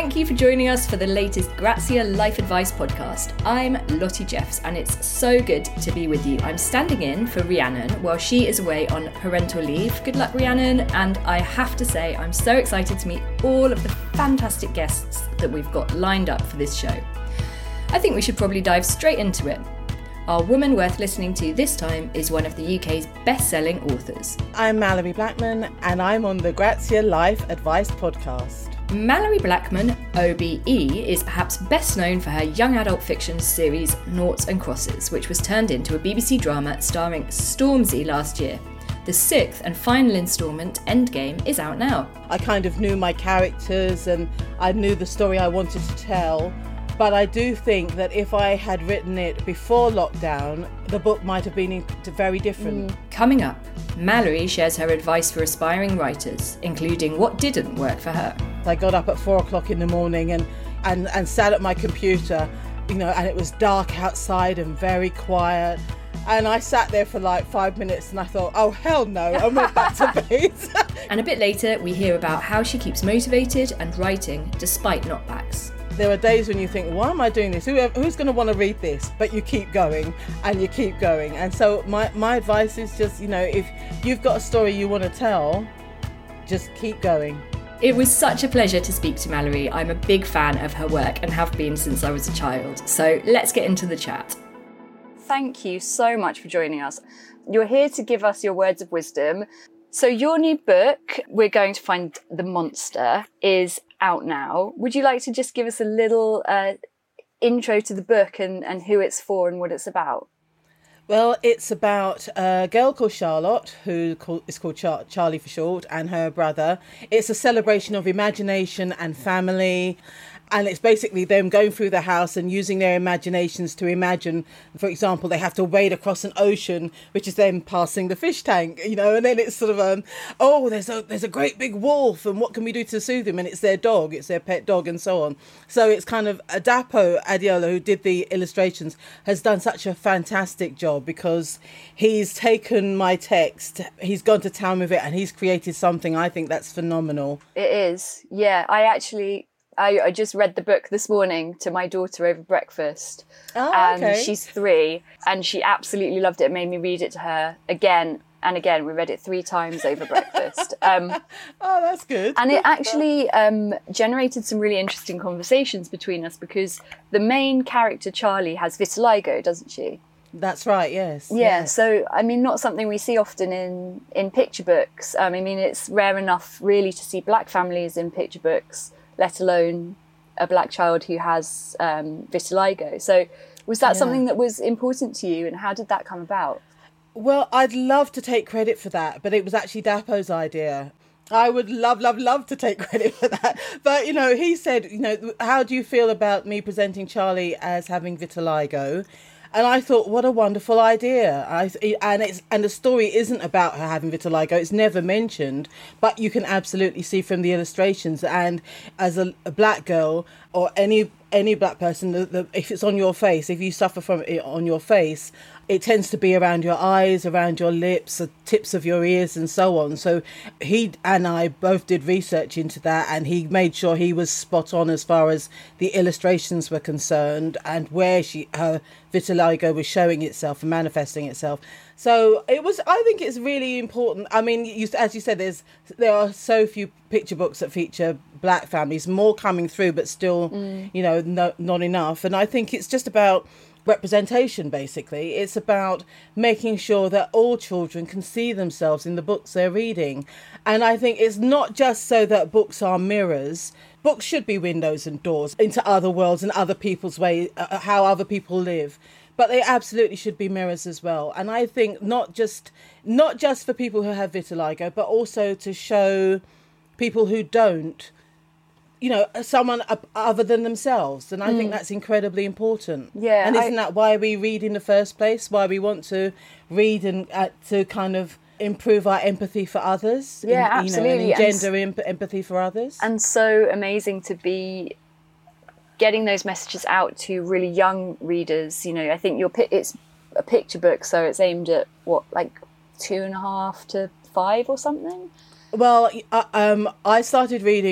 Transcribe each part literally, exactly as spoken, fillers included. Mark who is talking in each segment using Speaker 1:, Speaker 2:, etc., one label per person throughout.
Speaker 1: Thank you for joining us for the latest Grazia Life Advice podcast. I'm Lottie Jeffs and it's so good to be with you. I'm standing in for Rhiannon while she is away on parental leave. Good luck, Rhiannon. And I have to say, I'm so excited to meet all of the fantastic guests that we've got lined up for this show. I think we should probably dive straight into it. Our woman worth listening to this time is one of the U K's best-selling authors.
Speaker 2: I'm Malorie Blackman and I'm on the Grazia Life Advice podcast.
Speaker 1: Malorie Blackman, O B E, is perhaps best known for her young adult fiction series Noughts and Crosses, which was turned into a B B C drama starring Stormzy last year. The sixth and final instalment, Endgame, is out now.
Speaker 2: I kind of knew my characters and I knew the story I wanted to tell. But I do think that if I had written it before lockdown, the book might have been very different.
Speaker 1: Mm. Coming up, Malorie shares her advice for aspiring writers, including what didn't work for her.
Speaker 2: I got up at four o'clock in the morning and, and, and sat at my computer, you know, and it was dark outside and very quiet. And I sat there for like five minutes and I thought, oh, hell no, I went back to bed.
Speaker 1: And a bit later, we hear about how she keeps motivated and writing despite knockbacks.
Speaker 2: There are days when you think, why am I doing this? Who, who's going to want to read this? But you keep going and you keep going. And so my, my advice is just, you know, if you've got a story you want to tell, just keep going.
Speaker 1: It was such a pleasure to speak to Malorie. I'm a big fan of her work and have been since I was a child. So let's get into the chat. Thank you so much for joining us. You're here to give us your words of wisdom. So your new book, We're Going to Find the Monster, is out now. Would you like to just give us a little uh, intro to the book and, and who it's for and what it's about?
Speaker 2: Well, it's about a girl called Charlotte, who is called Char- Charlie for short, and her brother. It's a celebration of imagination and family. And it's basically them going through the house and using their imaginations to imagine, for example, they have to wade across an ocean, which is them passing the fish tank, you know, and then it's sort of, um, oh, there's a there's a great big wolf and what can we do to soothe him? And it's their dog, it's their pet dog and so on. So it's kind of, Adapo Adiola, who did the illustrations, has done such a fantastic job because he's taken my text, he's gone to town with it and he's created something I think that's phenomenal.
Speaker 1: It is, yeah. I actually... I, I just read the book this morning to my daughter over breakfast.
Speaker 2: Oh,
Speaker 1: and
Speaker 2: okay.
Speaker 1: She's three and she absolutely loved it. It made me read it to her again and again. We read it three times over breakfast. Um,
Speaker 2: oh, that's good.
Speaker 1: And it actually um, generated some really interesting conversations between us because the main character, Charlie, has vitiligo, doesn't she?
Speaker 2: That's right, yes.
Speaker 1: Yeah,
Speaker 2: yes.
Speaker 1: So, I mean, not something we see often in, in picture books. Um, I mean, it's rare enough really to see black families in picture books, let alone a black child who has um, vitiligo. So was that yeah. something that was important to you and how did that come about?
Speaker 2: Well, I'd love to take credit for that, but it was actually Dapo's idea. I would love, love, love to take credit for that. But, you know, he said, you know, how do you feel about me presenting Charlie as having vitiligo? And I thought, what a wonderful idea. I, and it's and the story isn't about her having vitiligo. It's never mentioned, but you can absolutely see from the illustrations. And as a, a black girl or any any black person, the, the, if it's on your face, if you suffer from it on your face, it tends to be around your eyes, around your lips, the tips of your ears and so on. So he and I both did research into that and he made sure he was spot on as far as the illustrations were concerned and where she her vitiligo was showing itself and manifesting itself. So it was, I think it's really important. I mean, you, as you said, there's there are so few picture books that feature black families, more coming through, but still, mm. you know, no, not enough. And I think it's just about representation, basically. It's about making sure that all children can see themselves in the books they're reading. And I think it's not just so that books are mirrors. Books should be windows and doors into other worlds and other people's way, uh, how other people live. But they absolutely should be mirrors as well. And I think not just not just for people who have vitiligo, but also to show people who don't, you know, someone other than themselves. And I mm. think that's incredibly important.
Speaker 1: Yeah.
Speaker 2: And isn't
Speaker 1: I...
Speaker 2: that why we read in the first place? Why we want to read and uh, to kind of improve our empathy for others?
Speaker 1: Yeah,
Speaker 2: in,
Speaker 1: absolutely.
Speaker 2: You know, and engender and emp- empathy for others.
Speaker 1: And so amazing to be getting those messages out to really young readers. You know, I think your it's a picture book, so it's aimed at what, like two and a half to five or something.
Speaker 2: Well, uh, um, I started reading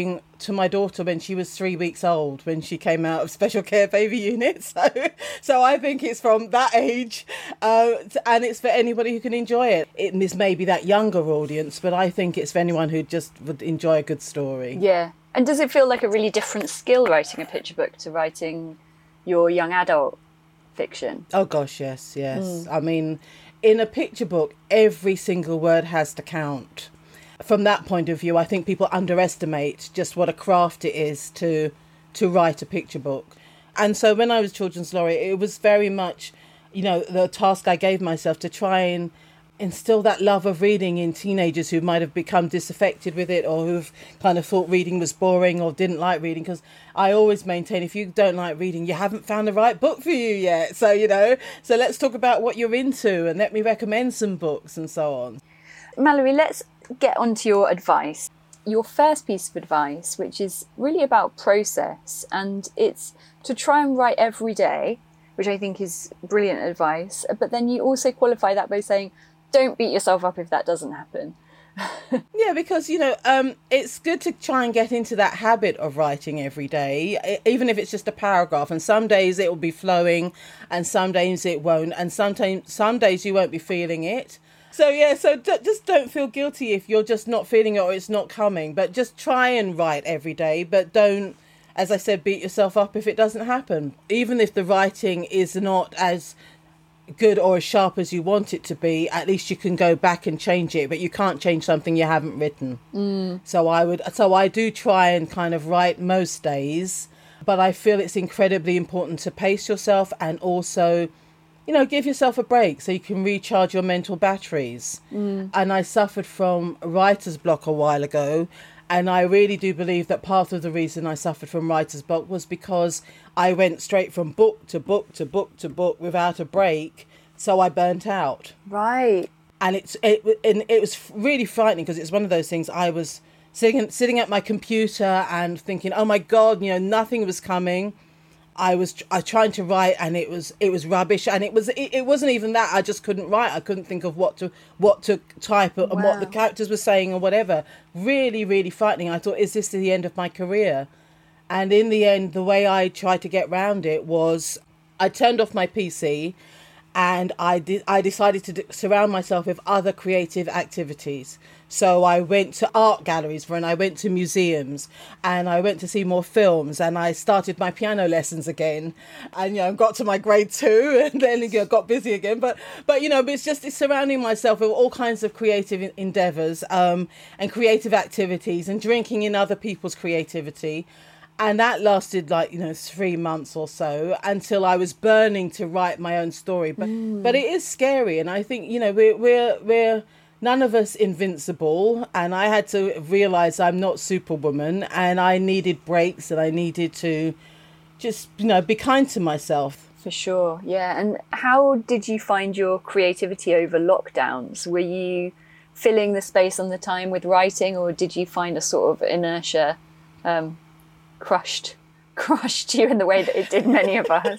Speaker 2: to my daughter when she was three weeks old, when she came out of special care baby unit. So, so I think it's from that age, uh, and it's for anybody who can enjoy it. It is maybe that younger audience, but I think it's for anyone who just would enjoy a good story.
Speaker 3: Yeah. And does it feel like a really different skill writing a picture book to writing your young adult fiction?
Speaker 2: Oh gosh, yes, yes. Mm. I mean, in a picture book, every single word has to count. From that point of view, I think people underestimate just what a craft it is to to write a picture book. And so when I was Children's Laureate, it was very much, you know, the task I gave myself to try and instill that love of reading in teenagers who might have become disaffected with it, or who've kind of thought reading was boring or didn't like reading. Because I always maintain, if you don't like reading, you haven't found the right book for you yet. So, you know, so let's talk about what you're into and let me recommend some books and so on.
Speaker 3: Mallory, let's get on to your advice. Your first piece of advice, which is really about process, and it's to try and write every day, which I think is brilliant advice. But then you also qualify that by saying, don't beat yourself up if that doesn't happen.
Speaker 2: Yeah, because, you know, um, it's good to try and get into that habit of writing every day, even if it's just a paragraph. And some days it will be flowing and some days it won't. And sometimes some days you won't be feeling it. So, yeah, so d- just don't feel guilty if you're just not feeling it or it's not coming. But just try and write every day. But don't, as I said, beat yourself up if it doesn't happen. Even if the writing is not as good or as sharp as you want it to be, at least you can go back and change it, but you can't change something you haven't written. Mm. So I would, so I do try and kind of write most days, but I feel it's incredibly important to pace yourself and also, you know, give yourself a break so you can recharge your mental batteries. Mm. And I suffered from writer's block a while ago. And I really do believe that part of the reason I suffered from writer's block was because I went straight from book to book to book to book without a break. So I burnt out.
Speaker 3: Right.
Speaker 2: And it's it, and it was really frightening because it's one of those things. I was sitting sitting at my computer and thinking, oh, my God, you know, nothing was coming. I was I trying to write and it was it was rubbish, and it was it, it wasn't even that. I just couldn't write. I couldn't think of what to what to type and
Speaker 3: Wow.
Speaker 2: what the characters were saying or whatever. Really, really frightening. I thought, is this the end of my career? And in the end, the way I tried to get round it was I turned off my P C and I did I decided to d- surround myself with other creative activities. So I went to art galleries and I went to museums and I went to see more films, and I started my piano lessons again, and, you know, got to my grade two and then, you know, got busy again. But, but you know, it's just it's surrounding myself with all kinds of creative endeavours um, and creative activities and drinking in other people's creativity. And that lasted like, you know, three months or so until I was burning to write my own story. But mm. but it is scary. And I think, you know, we're we're we're none of us invincible. And I had to realise I'm not Superwoman, and I needed breaks, and I needed to just, you know, be kind to myself.
Speaker 3: For sure, yeah. And how did you find your creativity over lockdowns? Were you filling the space on the time with writing, or did you find a sort of inertia um crushed crushed you in the way that it did many of us?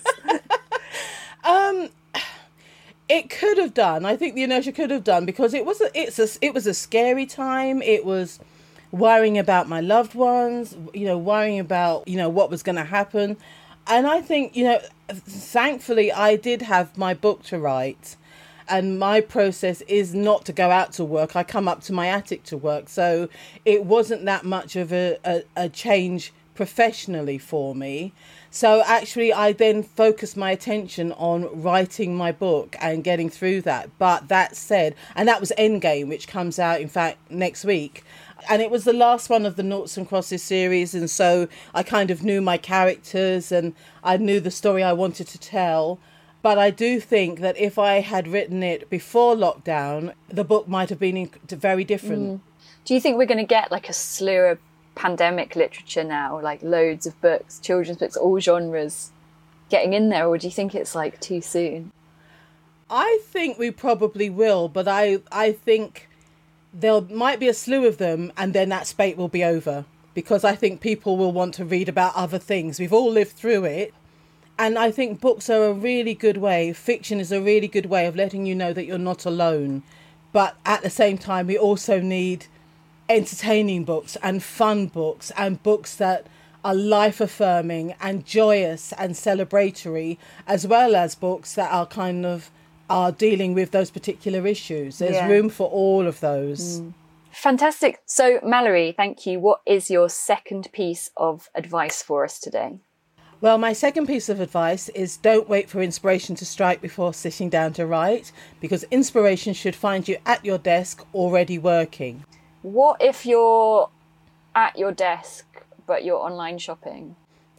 Speaker 2: um it could have done. I think the inertia could have done, because it was a, it's a it was a scary time. It was worrying about my loved ones, you know, worrying about, you know, what was going to happen. And I think, you know, thankfully I did have my book to write, and my process is not to go out to work. I come up to my attic to work. So it wasn't that much of a, a, a change professionally for me. So actually I then focused my attention on writing my book and getting through that. But that said, and that was Endgame, which comes out in fact next week, and it was the last one of the Noughts and Crosses series, and so I kind of knew my characters and I knew the story I wanted to tell. But I do think that if I had written it before lockdown, the book might have been very different.
Speaker 3: Mm. Do you think we're going to get like a slew of pandemic literature now, like loads of books, children's books, all genres getting in there, or do you think it's like too soon?
Speaker 2: I think we probably will, but I, I think there might be a slew of them and then that spate will be over, because I think people will want to read about other things. We've all lived through it. And I think books are a really good way, fiction is a really good way of letting you know that you're not alone. But at the same time, we also need entertaining books and fun books and books that are life affirming and joyous and celebratory, as well as books that are kind of are dealing with those particular issues. There's
Speaker 3: Yeah.
Speaker 2: room for all of those.
Speaker 3: Mm. Fantastic. So, Mallory, thank you. What is your second piece of advice for us today?
Speaker 2: Well, my second piece of advice is don't wait for inspiration to strike before sitting down to write, because inspiration should find you at your desk already working.
Speaker 3: What if you're at your desk but you're online shopping?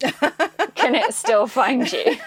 Speaker 3: Can it still find you?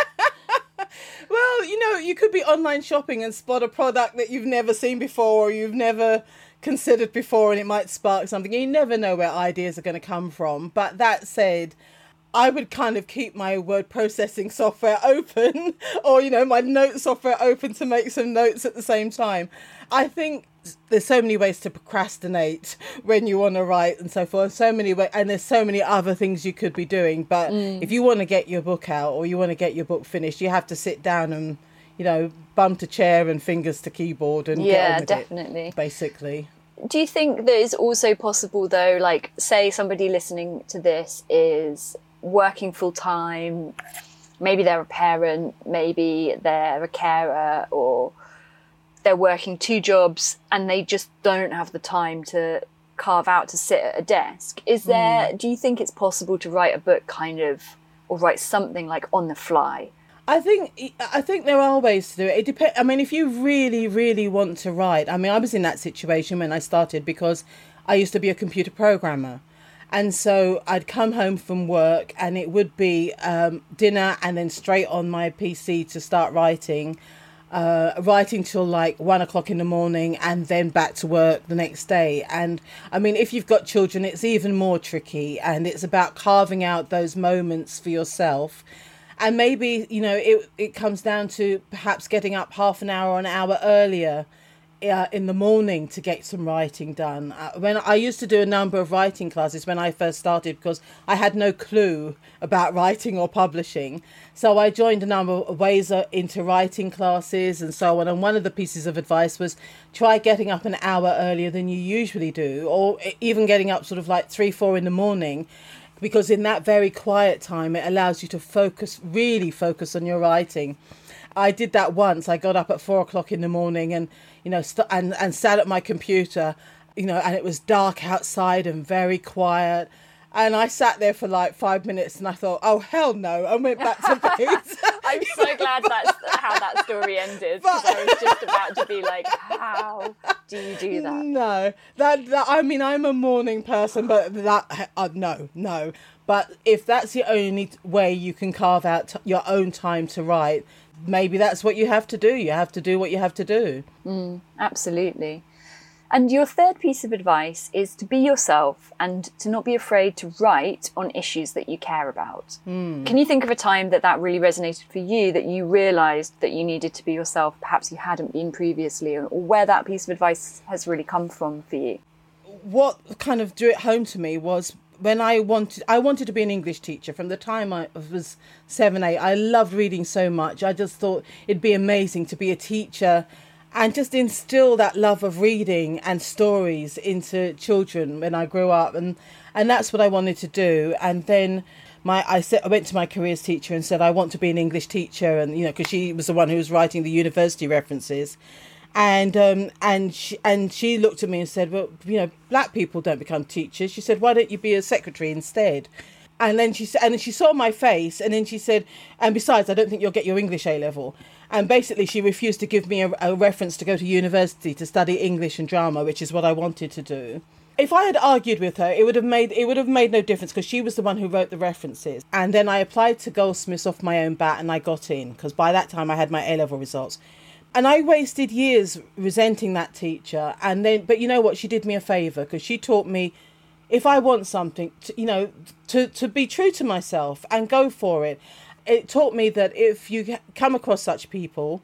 Speaker 2: Well, you know, you could be online shopping and spot a product that you've never seen before or you've never considered before, and it might spark something. You never know where ideas are going to come from. But that said, I would kind of keep my word processing software open, or, you know, my note software open to make some notes at the same time. I think there's so many ways to procrastinate when you want to write and so forth. So many ways, and there's so many other things you could be doing. But mm. if you want to get your book out or you want to get your book finished, you have to sit down and, you know, bum to chair and fingers to keyboard and
Speaker 3: yeah,
Speaker 2: get on with
Speaker 3: definitely.
Speaker 2: It, basically.
Speaker 3: Do you think that it's also possible, though, like, say somebody listening to this is working full time, maybe they're a parent, maybe they're a carer, or they're working two jobs and they just don't have the time to carve out to sit at a desk. Is there, mm. do you think it's possible to write a book kind of, or write something like on the fly?
Speaker 2: I think I think there are ways to do it. It depends. I mean, if you really, really want to write, I mean, I was in that situation when I started because I used to be a computer programmer. And so I'd come home from work and it would be um, dinner and then straight on my P C to start writing, uh, writing till like one o'clock in the morning and then back to work the next day. And I mean, if you've got children, it's even more tricky, and it's about carving out those moments for yourself. And maybe, you know, it, it comes down to perhaps getting up half an hour or an hour earlier Uh, in the morning to get some writing done. Uh, when I used to do a number of writing classes when I first started, because I had no clue about writing or publishing. So I joined a number of ways uh, into writing classes and so on. And one of the pieces of advice was try getting up an hour earlier than you usually do, or even getting up sort of like three, four in the morning, because in that very quiet time, it allows you to focus, really focus on your writing. I did that once. I got up at four o'clock in the morning and, you know, st- and, and sat at my computer, you know, and it was dark outside and very quiet. And I sat there for like five minutes and I thought, oh, hell no, and went back to bed.
Speaker 3: I'm so glad that's how that story ended, because I was just about to be like, how do you do that?
Speaker 2: No, that, that I mean, I'm a morning person, but that, uh, no, no. But if that's the only way you can carve out t- your own time to write, maybe that's what you have to do. You have to do what you have to do.
Speaker 3: Mm, absolutely. And your third piece of advice is to be yourself and to not be afraid to write on issues that you care about. Mm. Can you think of a time that that really resonated for you, that you realised that you needed to be yourself, perhaps you hadn't been previously, or where that piece of advice has really come from for you?
Speaker 2: What kind of drew it home to me was when I wanted, I wanted to be an English teacher from the time I was seven, eight. I loved reading so much. I just thought it'd be amazing to be a teacher and just instill that love of reading and stories into children when I grew up. And, and that's what I wanted to do. And then my, I said, I went to my careers teacher and said, I want to be an English teacher. And, you know, because she was the one who was writing the university references. And um, and she, and she looked at me and said, well, you know, black people don't become teachers. She said, why don't you be a secretary instead? And then she said, and she saw my face, and then she said, and besides, I don't think you'll get your English A level. And basically, she refused to give me a, a reference to go to university to study English and drama, which is what I wanted to do. If I had argued with her, it would have made it would have made no difference, because she was the one who wrote the references. And then I applied to Goldsmiths off my own bat, and I got in, because by that time I had my A level results. And I wasted years resenting that teacher. And then, but you know what? She did me a favour, because she taught me, if I want something, to, you know, to, to be true to myself and go for it. It taught me that if you come across such people,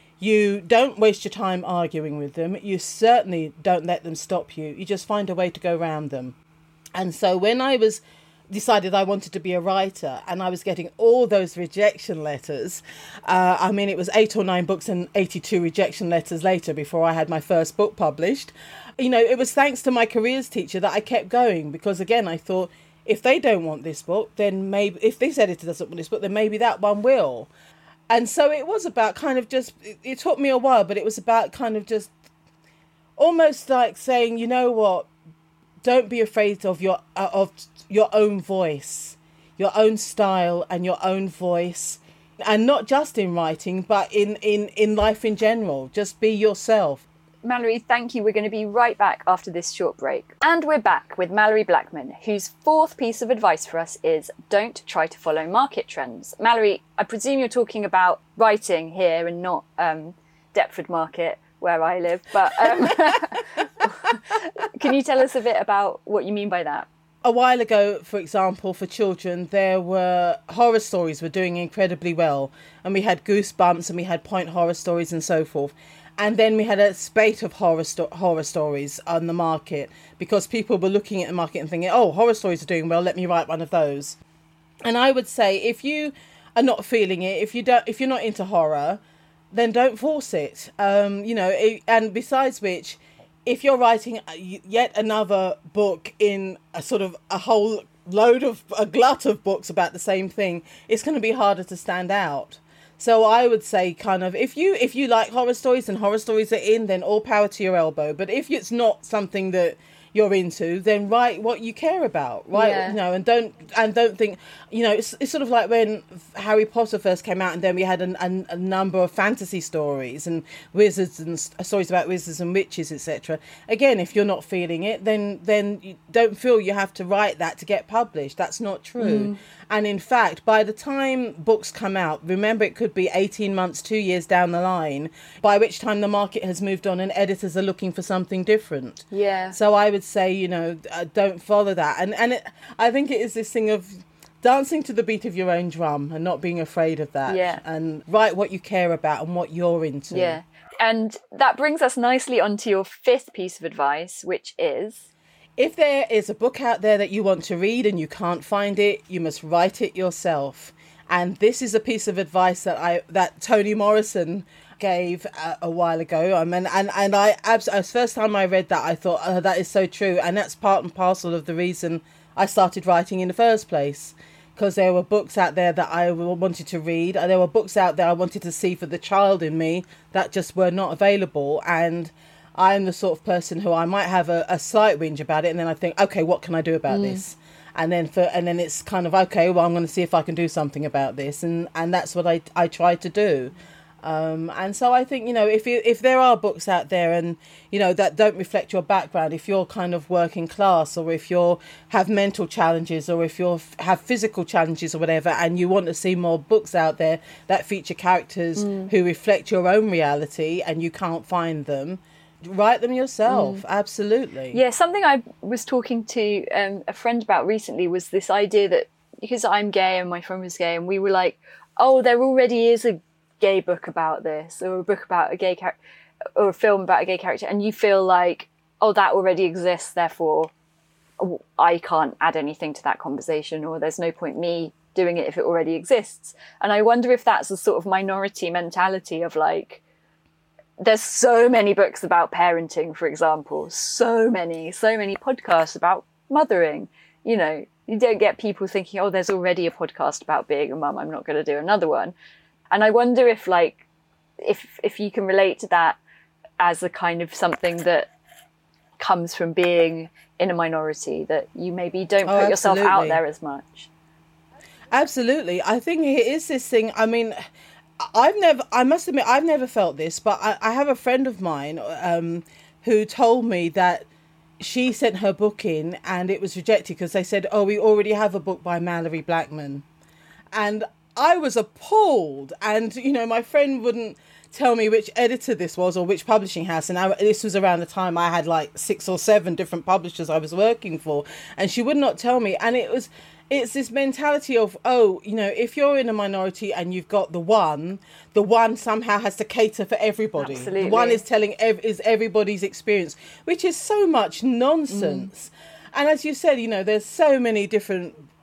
Speaker 2: you don't waste your time arguing with them. You certainly don't let them stop you. You just find a way to go around them. And so when I was decided I wanted to be a writer, and I was getting all those rejection letters. Uh, I mean, it was eight or nine books and eighty-two rejection letters later before I had my first book published. You know, it was thanks to my careers teacher that I kept going, because again, I thought, if they don't want this book, then maybe, if this editor doesn't want this book, then maybe that one will. And so it was about kind of just, it, it took me a while, but it was about kind of just almost like saying, you know what, don't be afraid of your uh, of your own voice, your own style and your own voice, and not just in writing, but in, in, in life in general. Just be yourself.
Speaker 3: Malorie, thank you. We're going to be right back after this short break. And we're back with Malorie Blackman, whose fourth piece of advice for us is don't try to follow market trends. Malorie, I presume you're talking about writing here and not um, Deptford Market, where I live. But um, can you tell us a bit about what you mean by that?
Speaker 2: A while ago, for example, for children, there were horror stories were doing incredibly well. And we had Goosebumps and we had Point Horror Stories and so forth. And then we had a spate of horror sto- horror stories on the market, because people were looking at the market and thinking, oh, horror stories are doing well, let me write one of those. And I would say, if you are not feeling it, if you don't, if you're not into horror, then don't force it. Um, you know, it, and besides which, if you're writing yet another book in a sort of a whole load of, a glut of books about the same thing, it's going to be harder to stand out. So I would say kind of, if you if you like horror stories and horror stories are in, then all power to your elbow. But if it's not something that you're into, then write what you care about, right?
Speaker 3: Yeah.
Speaker 2: You know, and don't and don't think, you know, it's it's sort of like when Harry Potter first came out, and then we had an, an, a number of fantasy stories and wizards and stories about wizards and witches, et cetera. Again, if you're not feeling it, then then you don't feel you have to write that to get published. That's not true. Mm. And in fact, by the time books come out, remember, it could be eighteen months, two years down the line, by which time the market has moved on and editors are looking for something different.
Speaker 3: Yeah.
Speaker 2: So I would say, you know, uh, don't follow that. And and it, I think it is this thing of dancing to the beat of your own drum and not being afraid of that.
Speaker 3: Yeah.
Speaker 2: And write what you care about and what you're into.
Speaker 3: Yeah. And that brings us nicely onto your fifth piece of advice, which is,
Speaker 2: if there is a book out there that you want to read and you can't find it, you must write it yourself. And this is a piece of advice that I that Toni Morrison gave a, a while ago. I mean, and and I absolutely, the first time I read that, I thought, oh, that is so true. And that's part and parcel of the reason I started writing in the first place, because there were books out there that I wanted to read. There were books out there I wanted to see for the child in me that just were not available. And I'm the sort of person who I might have a, a slight whinge about it, and then I think, okay, what can I do about mm. this? And then for and then it's kind of, okay, well, I'm going to see if I can do something about this, and and that's what I I try to do. Um, and so I think, you know, if you if there are books out there and, you know, that don't reflect your background, if you're kind of working class, or if you have mental challenges, or if you have physical challenges or whatever, and you want to see more books out there that feature characters mm. who reflect your own reality and you can't find them, write them yourself. Mm. Absolutely.
Speaker 3: Yeah, something I was talking to um, a friend about recently was this idea that, because I'm gay and my friend was gay, and we were like, oh, there already is a gay book about this, or a book about a gay character, or a film about a gay character, and you feel like, oh, that already exists, therefore I can't add anything to that conversation, or there's no point me doing it if it already exists. And I wonder if that's a sort of minority mentality of like, there's so many books about parenting, for example, so many, so many podcasts about mothering. You know, you don't get people thinking, oh, there's already a podcast about being a mum, I'm not going to do another one. And I wonder if, like, if if you can relate to that as a kind of something that comes from being in a minority, that you maybe don't put oh, yourself out there as much.
Speaker 2: Absolutely. I think it is this thing, I mean, I've never, I must admit, I've never felt this, but I, I have a friend of mine um, who told me that she sent her book in and it was rejected because they said, oh, we already have a book by Malorie Blackman. And I was appalled. And, you know, my friend wouldn't tell me which editor this was or which publishing house. And I, this was around the time I had like six or seven different publishers I was working for. And she would not tell me. And it was... It's this mentality of, oh, you know, if you're in a minority and you've got the one, the one somehow has to cater for everybody.
Speaker 3: Absolutely.
Speaker 2: The one is telling ev- is everybody's experience, which is so much nonsense. Mm. And as you said, you know, there's so many different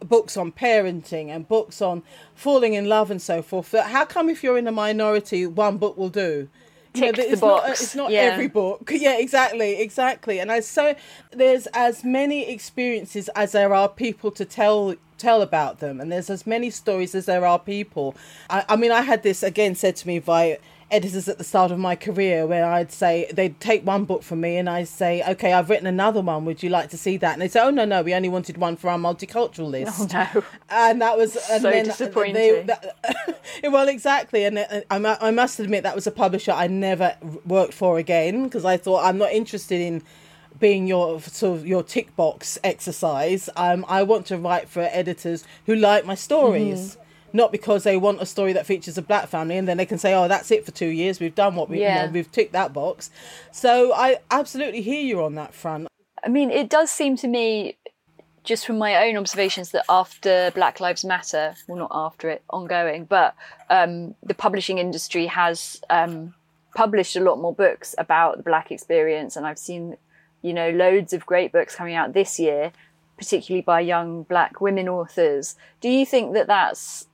Speaker 2: books on parenting and books on falling in love and so forth. But how come if you're in a minority, one book will do? You know,
Speaker 3: Tick the
Speaker 2: it's
Speaker 3: box.
Speaker 2: not, it's not
Speaker 3: Yeah.
Speaker 2: every book. Yeah, exactly, exactly. And I so there's as many experiences as there are people to tell tell about them, and there's as many stories as there are people. I, I mean, I had this again said to me by editors at the start of my career, where I'd say they'd take one book from me and I'd say, okay, I've written another one, would you like to see that? And they'd say, oh no no we only wanted one for our multicultural list.
Speaker 3: Oh no.
Speaker 2: And that was and
Speaker 3: So
Speaker 2: then
Speaker 3: disappointing.
Speaker 2: they, that, well exactly, and I, mu- I must admit that was a publisher I never worked for again, because I thought, I'm not interested in being your sort of your tick box exercise. um I want to write for editors who like my stories. Mm-hmm. Not because they want a story that features a black family and then they can say, oh, that's it for two years. We've done what we,
Speaker 3: Yeah.
Speaker 2: you know, we've ticked that box. So I absolutely hear you on that front.
Speaker 3: I mean, it does seem to me, just from my own observations, that after Black Lives Matter, well, not after it, ongoing, but um, the publishing industry has um, published a lot more books about the Black experience. And I've seen, you know, loads of great books coming out this year, particularly by young Black women authors. Do you think that that's,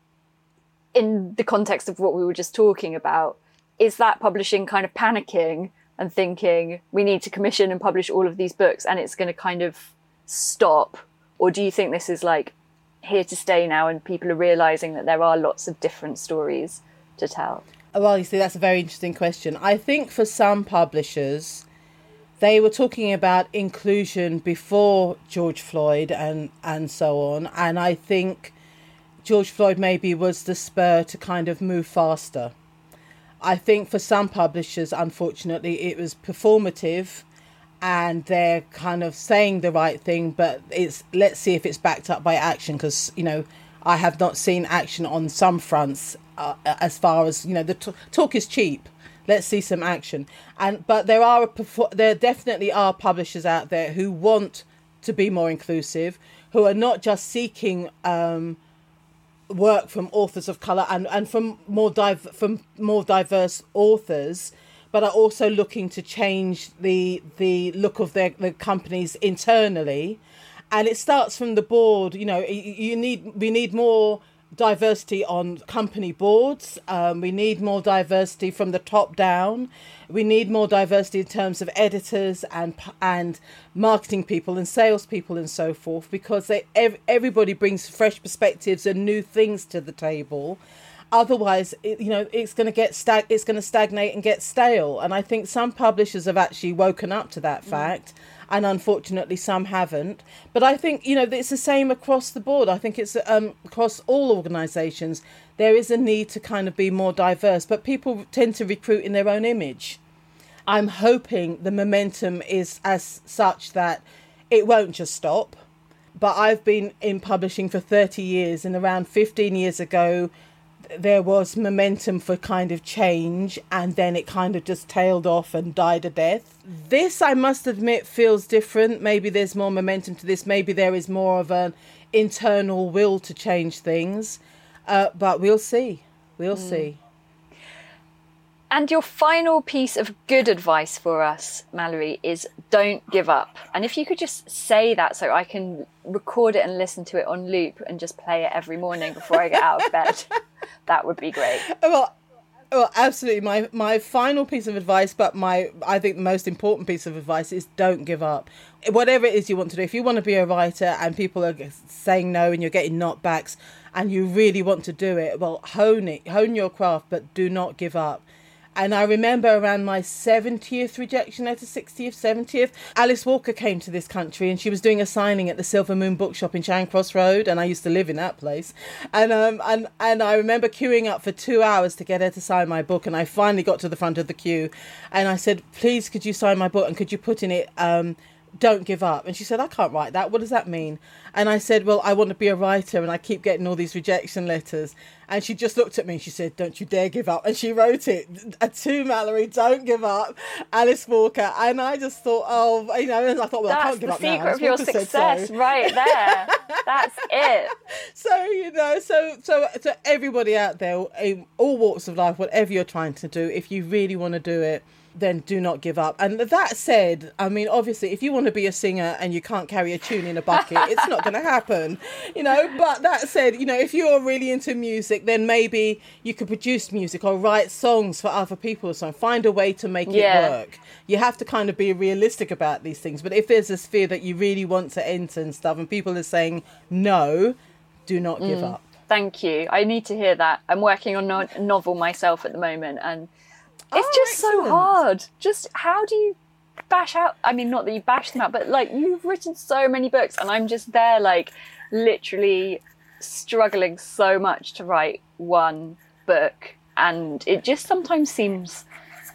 Speaker 3: in the context of what we were just talking about, is that publishing kind of panicking and thinking we need to commission and publish all of these books and it's going to kind of stop? Or do you think this is like here to stay now and people are realizing that there are lots of different stories to tell?
Speaker 2: Well, you see, that's a very interesting question. I think for some publishers, they were talking about inclusion before George Floyd and, and so on. And I think George Floyd maybe was the spur to kind of move faster. I think for some publishers, unfortunately, it was performative and they're kind of saying the right thing, but it's let's see if it's backed up by action, because, you know, I have not seen action on some fronts uh, as far as, you know, the t- talk is cheap. Let's see some action. And but there are a, there definitely are publishers out there who want to be more inclusive, who are not just seeking um, work from authors of colour and, and from more div- from more diverse authors, but are also looking to change the the look of their, their companies internally. And it starts from the board. You know, you, you need we need more diversity on company boards. Um, we need more diversity from the top down. We need more diversity in terms of editors and and marketing people and salespeople and so forth, because they ev- everybody brings fresh perspectives and new things to the table. Otherwise, it, you know, it's going to get stag- it's going to stagnate and get stale. And I think some publishers have actually woken up to that fact. And unfortunately, some haven't. But I think, you know, it's the same across the board. I think it's um, across all organisations. There is a need to kind of be more diverse, but people tend to recruit in their own image. I'm hoping the momentum is as such that it won't just stop. But I've been in publishing for thirty years, and around fifteen years ago, there was momentum for kind of change, and then it kind of just tailed off and died a death. This, I must admit, feels different. Maybe there's more momentum to this. Maybe there is more of an internal will to change things. Uh, but we'll see. We'll mm. see.
Speaker 3: And your final piece of good advice for us, Mallory, is don't give up. And if you could just say that so I can record it and listen to it on loop and just play it every morning before I get out of bed, that would be great.
Speaker 2: Well, well, absolutely. My my final piece of advice, but my I think the most important piece of advice is don't give up. Whatever it is you want to do, if you want to be a writer and people are saying no and you're getting knockbacks and you really want to do it, well, hone it, hone your craft, but do not give up. And I remember around my seventieth rejection letter, sixtieth, seventieth, Alice Walker came to this country and she was doing a signing at the Silver Moon Bookshop in Charing Cross Road, and I used to live in that place. And um and, and I remember queuing up for two hours to get her to sign my book, and I finally got to the front of the queue and I said, please, could you sign my book, and could you put in it, um, don't give up? And she said, I can't write that. What does that mean? And I said, well, I want to be a writer and I keep getting all these rejection letters. And she just looked at me and she said, don't you dare give up. And she wrote it to Mallory, don't give up, Alice Walker. And I just thought, oh, you know, and I thought, well,
Speaker 3: That's
Speaker 2: I can't give up now.
Speaker 3: That's the secret of your success so. Right there. That's it.
Speaker 2: So, you know, so, so to everybody out there, in all walks of life, whatever you're trying to do, if you really want to do it, then do not give up. And that said, I mean, obviously, if you want to be a singer and you can't carry a tune in a bucket, it's not going to happen, you know. But that said, you know, if you're really into music, then maybe you could produce music or write songs for other people. So find a way to make
Speaker 3: Yeah.
Speaker 2: it work. You have to kind of be realistic about these things. But if there's a sphere that you really want to enter and stuff, and people are saying no, do not give
Speaker 3: Mm.
Speaker 2: up.
Speaker 3: Thank you. I need to hear that. I'm working on a novel myself at the moment, and it's
Speaker 2: Oh,
Speaker 3: just
Speaker 2: excellent.
Speaker 3: so hard. Just how do you bash out? I mean, not that you bash them out, but like you've written so many books, and I'm just there, like literally struggling so much to write one book, and it just sometimes seems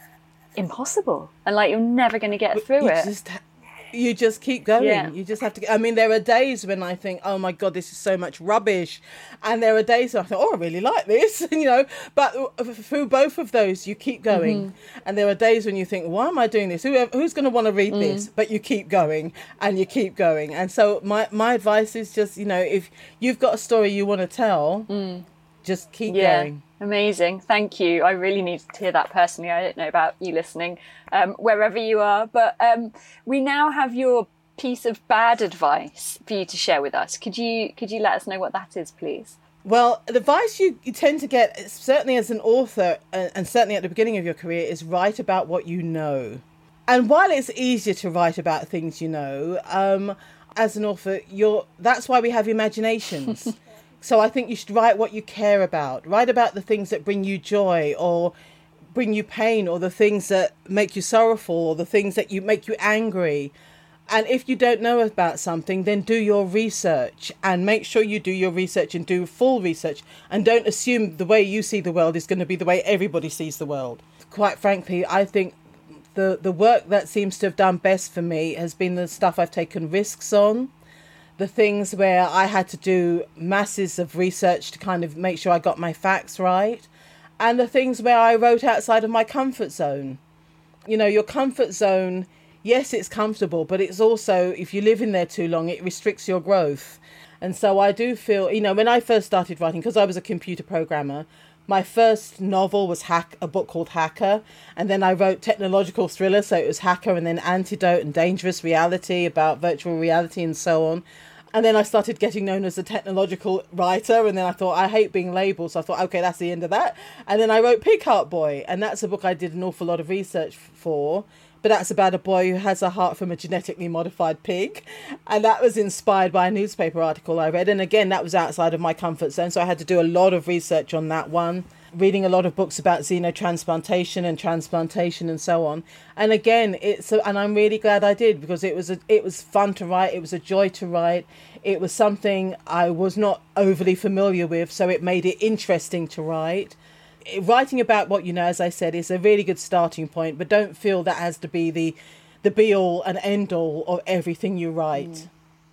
Speaker 3: impossible, and like you're never going to get through
Speaker 2: you
Speaker 3: it.
Speaker 2: Just, you just keep going.
Speaker 3: Yeah.
Speaker 2: You just have to. I mean, there are days when I think, "Oh my God, this is so much rubbish," and there are days when I think, "Oh, I really like this," you know. But through both of those, you keep going,
Speaker 3: Mm-hmm.
Speaker 2: and there are days when you think, "Why am I doing this? Who, who's going to want to read
Speaker 3: Mm.
Speaker 2: this?" But you keep going, and you keep going. And so, my my advice is just, you know, if you've got a story you want to tell, just keep
Speaker 3: Yeah,
Speaker 2: going.
Speaker 3: amazing. Thank you. I really need to hear that personally. I don't know about you listening, um, wherever you are. But um, we now have your piece of bad advice for you to share with us. Could you could you let us know what that is, please?
Speaker 2: Well, the advice you, you tend to get, certainly as an author, and, and certainly at the beginning of your career, is write about what you know. And while it's easier to write about things you know, um, as an author, you're that's why we have imaginations. So I think you should write what you care about. Write about the things that bring you joy or bring you pain, or the things that make you sorrowful, or the things that you make you angry. And if you don't know about something, then do your research, and make sure you do your research and do full research, and don't assume the way you see the world is going to be the way everybody sees the world. Quite frankly, I think the, the work that seems to have done best for me has been the stuff I've taken risks on. The things where I had to do masses of research to kind of make sure I got my facts right. And the things where I wrote outside of my comfort zone. You know, your comfort zone, yes, it's comfortable, but it's also, if you live in there too long, it restricts your growth. And so I do feel, you know, when I first started writing, because I was a computer programmer, my first novel was Hack, a book called Hacker. And then I wrote technological thriller, so it was Hacker, and then Antidote and Dangerous Reality, about virtual reality and so on. And then I started getting known as a technological writer, and then I thought, I hate being labelled, so I thought, okay, that's the end of that. And then I wrote Pig Heart Boy, and that's a book I did an awful lot of research for, but that's about a boy who has a heart from a genetically modified pig, and that was inspired by a newspaper article I read, and again, that was outside of my comfort zone, so I had to do a lot of research on that one, reading a lot of books about xenotransplantation and transplantation and so on. And again, it's a, and I'm really glad I did, because it was a, it was fun to write, it was a joy to write, it was something I was not overly familiar with, so it made it interesting to write. Writing about what you know, as I said, is a really good starting point, but don't feel that has to be the the be all and end all of everything you write. Mm.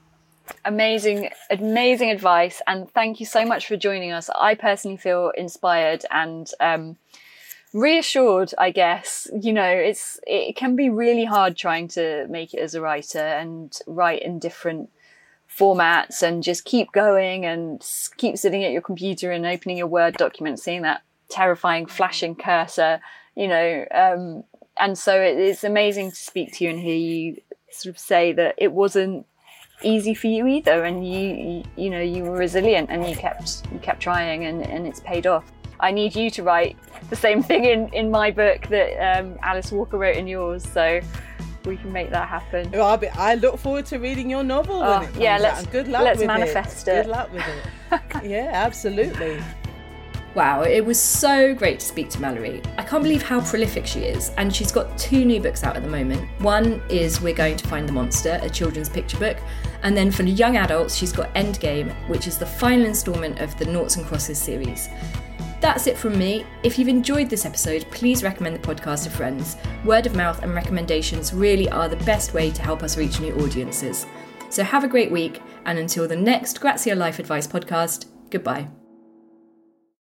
Speaker 3: Amazing, amazing advice, and thank you so much for joining us. I personally feel inspired and um, reassured, I guess. You know, it's it can be really hard trying to make it as a writer and write in different formats and just keep going and keep sitting at your computer and opening your Word document, seeing that terrifying flashing cursor, you know. Um, and so it, it's amazing to speak to you and hear you sort of say that it wasn't easy for you either, and you, you you know you were resilient and you kept you kept trying, and, and it's paid off. I need you to write the same thing in in my book that um, Alice Walker wrote in yours, so we can make that happen.
Speaker 2: Well, I'll be, I look forward to reading your novel when
Speaker 3: oh,
Speaker 2: it comes
Speaker 3: yeah,
Speaker 2: out.
Speaker 3: let's,
Speaker 2: And good luck
Speaker 3: let's
Speaker 2: with
Speaker 3: manifest
Speaker 2: it.
Speaker 3: it.
Speaker 2: Good luck with it. Yeah, absolutely.
Speaker 1: Wow, it was so great to speak to Mallory. I can't believe how prolific she is, and she's got two new books out at the moment. One is We're Going to Find the Monster, a children's picture book, and then for young adults she's got Endgame, which is the final instalment of the Noughts and Crosses series. That's it from me. If you've enjoyed this episode, please recommend the podcast to friends. Word of mouth and recommendations really are the best way to help us reach new audiences. So have a great week, and until the next Grazia Life Advice podcast, goodbye.